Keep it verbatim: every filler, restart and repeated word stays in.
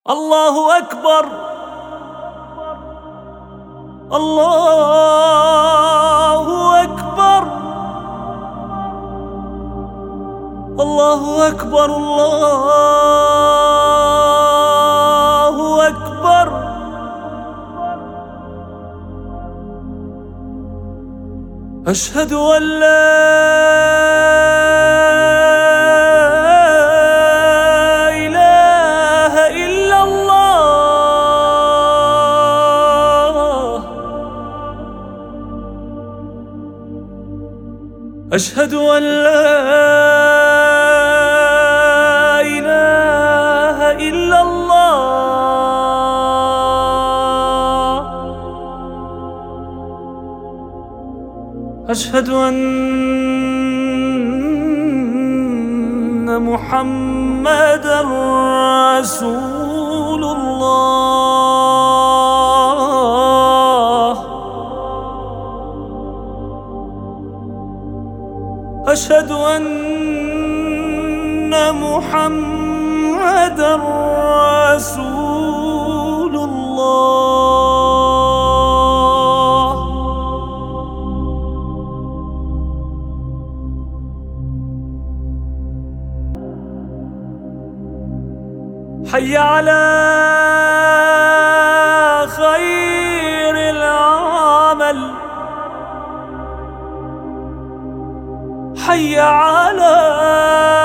الله أكبر الله أكبر الله أكبر الله أكبر. أشهد أن لا أشهد أن لا إله إلا الله. أشهد أن محمدًا رسول الله. أشهد أن محمدًا رسول الله. حي على خير العمل، حي على